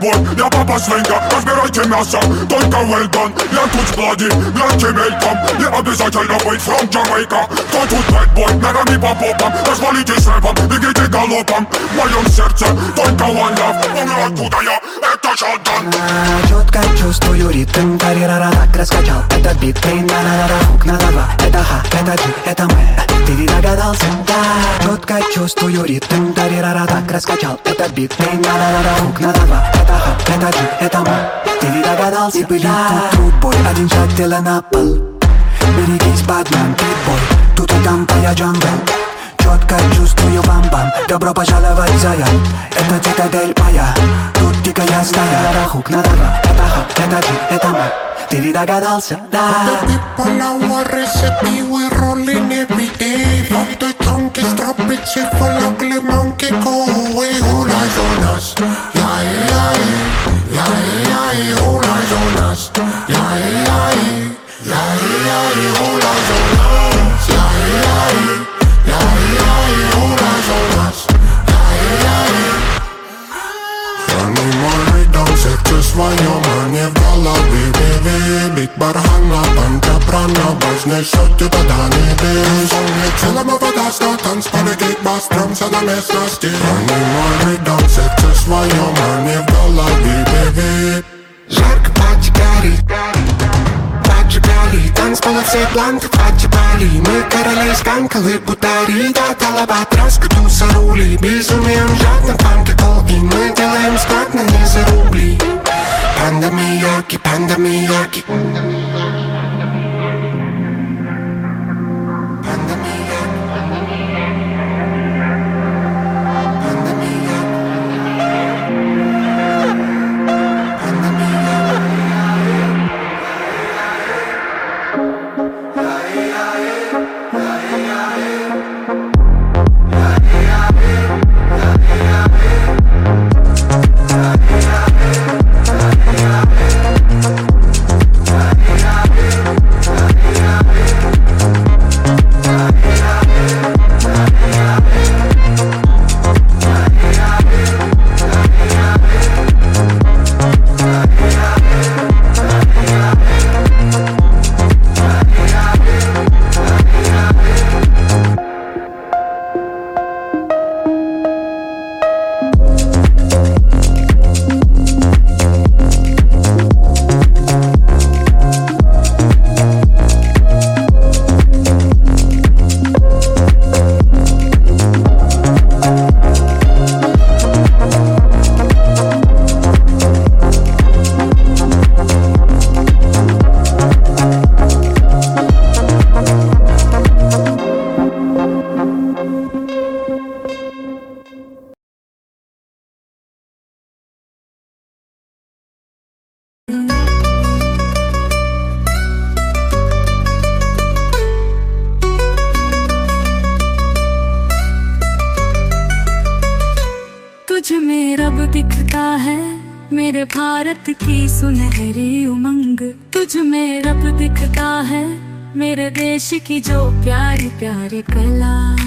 бэтбой, я папа свинья, разбирайте мясо, только well done. Я тут с Блади, гляньте мельком, не обязательно быть from Jamaica. Кто тут бэтбой, ногами по попам, развалитесь рэпом, бегите галопом. В моем сердце только one love, умер откуда я, это Джордан. Четко чувствую ритм, тарирара так раскачал этот бит. Ты на-на-на-на, хук на два, это ха, это джи, это мы. Ты ведь догадался, да. Четко чувствую ритм, тарирара так раскачал этот бит. Ты на-на-на-на, хук на два, это ха, это джи, это мы. Ты ведь догадался, и были тут трудбой, один шаг тела на пол. Берегись, бадман, питбой, тут и там твоя джангл. Четко чувствую бам-бам, добро пожаловать, зая. Это цитадель моя, тут дикая стая. Хук на два, это ха, это джи, это мы. Ты ведь догадался, да. People are recipe, we're rolling every day. From the trunk is drop it, shit for ugly monkey, go away. All eyes on us, yeah, yeah, yeah, yeah, yeah. All eyes on us, yeah, yeah, yeah, yeah, all eyes on us, yeah, yeah, yeah, all eyes on us, yeah, yeah. Animal down, секцию свою, мне в голове бит бархана, танка прана, вознесет тебя до небес. Целому вода, что танцполе кикбастером, на местности. Animal down, секцию свою, мне в голове бит. Жарко горит, поджигали, танцпола все бланты поджигали. Мы короли сканкалы, бутари, да, талабатрас, катуса рули. Безумием жадно фанки колги, мы делаем складно не за рубли. Панда Мияги, панда Мияги. तुझ में रब दिखता है, मेरे भारत की सुनहरी उमंग। तुझ में रब दिखता है, मेरे देश की जो प्यारी प्यारी कला।